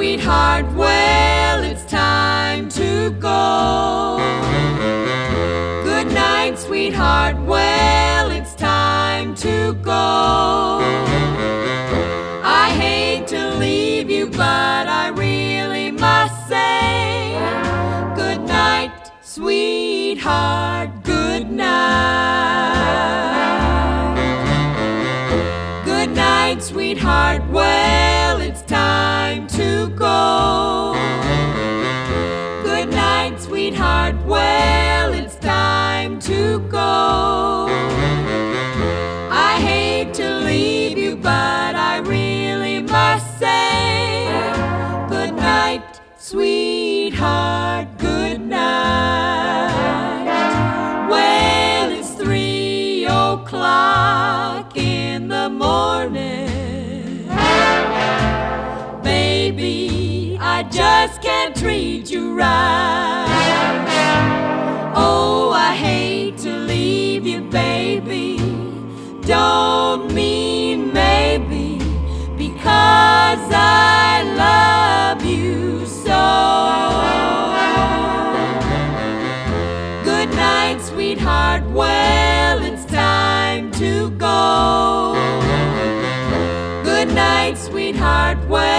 sweetheart, well, it's time to go. Good night, sweetheart, well, it's time to go. I hate to leave you, but I really must say, good night, sweetheart, good night. Good night, sweetheart, well, it's time to go. Good night, sweetheart, well, it's time to go. I hate to leave you, but I really must say, good night, sweetheart, good night. Well, it's 3 o'clock in the morning. Baby, I just can't treat you right. Oh, I hate to leave you, baby. Don't mean maybe, because I love you so. Good night, sweetheart, well, it's time to go. Good night, sweetheart, well,